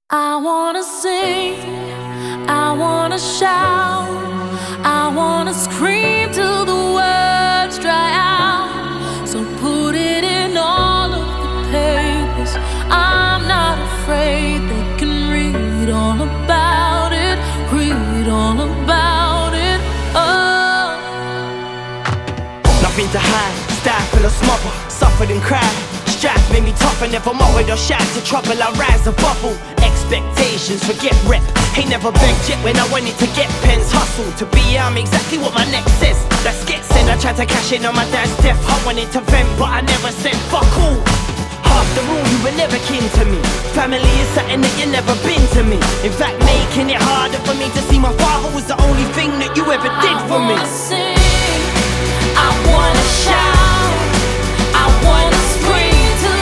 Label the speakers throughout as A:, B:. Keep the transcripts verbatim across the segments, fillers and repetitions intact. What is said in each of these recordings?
A: I wanna sing, I wanna shout, I wanna scream till the words dry out. So put it in all of the papers. I'm not afraid, they can read all about it, read all about it. Oh,
B: nothing to hide, stifle or smother, suffered and cried. Strife made me tough and never mocked or shy to trouble. I rise a bubble. Expectations, forget rep. Ain't never begged yet when I wanted to get pens. Hustle to be I'm exactly what my neck says. That's get sent. I tried to cash in on my dad's death. I wanted to vent, but I never said fuck all. Half the rule, you were never kin to me. Family is something that you never been to me. In fact, making it harder for me to see my father was the only thing that you ever did for me.
A: I wanna sing, I wanna shout, I wanna scream.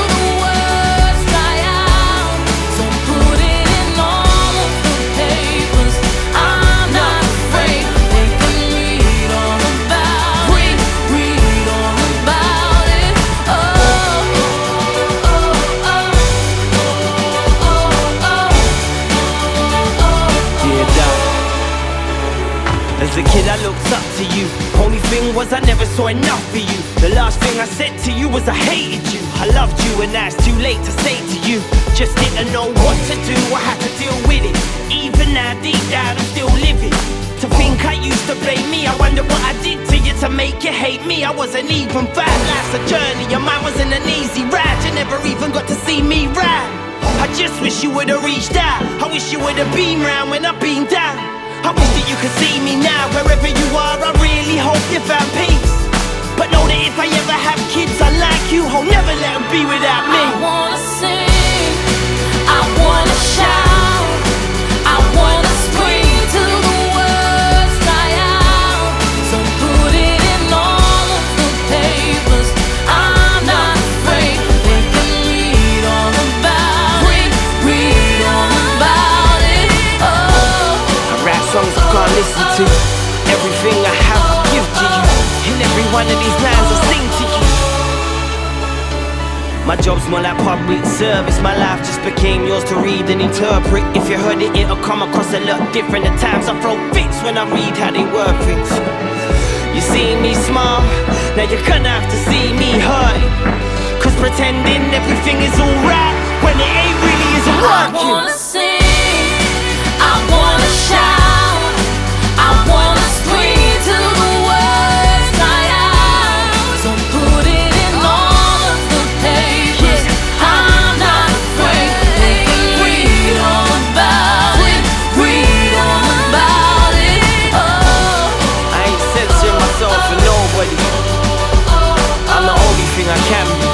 B: As a kid I looked up to you. Only thing was I never saw enough for you. The last thing I said to you was I hated you. I loved you and now it's too late to say to you. Just didn't know what to do, I had to deal with it. Even now deep down I'm still living. To think I used to blame me, I wonder what I did to you to make you hate me. I wasn't even bad, life's a journey and mine wasn't an easy ride. You never even got to see me ride. I just wish you would've reached out. I wish you would've been round when I've been down. I wish that you could see me now. Wherever you are, I really hope you found peace. But know that if I ever have kids, I like you, I'll never let them be without me.
A: I wanna sing, I wanna shout, I wanna scream till the words dry out. So put it in all of the papers. I'm not afraid, they can read all about it, read all about it. Oh,
B: songs I can't listen to. Everything I have I give to you. In every one of these lines I sing to you. My job's more like public service. My life just became yours to read and interpret. If you heard it, it'll come across a lot different. At times I throw fits when I read how they word things. You see me smile, now you're gonna have to see me hurt. Cause pretending everything is alright when it ain't really isn't working.
A: I wanna sing, I wanna shout, I wanna scream till the words dry out. So put it in all of the papers. I'm not afraid, they can read all about it, read all about it. Oh,
B: I ain't censoring myself for nobody. I'm the only thing I can be.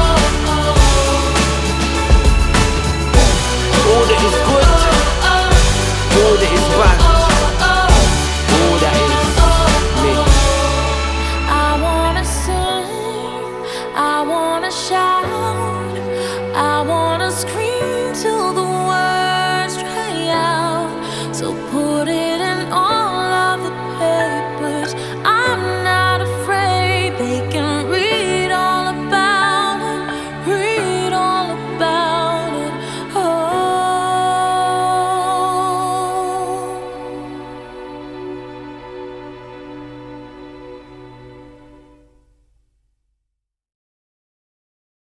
B: All that is good, all that is bad, all that is me.
A: I wanna sing, I wanna shout, I wanna scream till the words dry out. So put it